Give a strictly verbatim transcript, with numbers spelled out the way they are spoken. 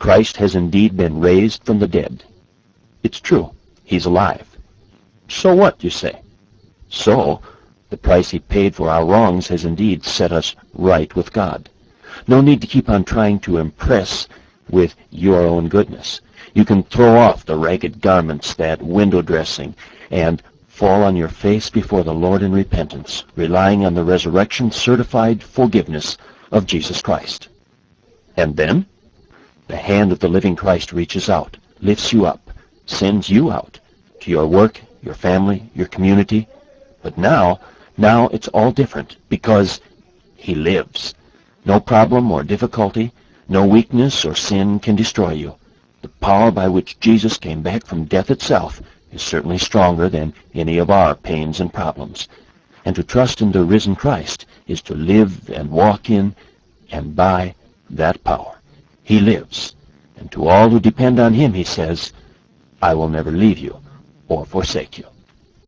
Christ has indeed been raised from the dead. It's true. He's alive. So what, you say? So, the price he paid for our wrongs has indeed set us right with God. No need to keep on trying to impress with your own goodness. You can throw off the ragged garments, that window dressing, and fall on your face before the Lord in repentance, relying on the resurrection-certified forgiveness of Jesus Christ. And then, the hand of the living Christ reaches out, lifts you up, sends you out to your work, your family, your community. But now, now it's all different because he lives. No problem or difficulty, no weakness or sin can destroy you. The power by which Jesus came back from death itself is certainly stronger than any of our pains and problems. And to trust in the risen Christ is to live and walk in and by that power. He lives. And to all who depend on him, he says, I will never leave you or forsake you.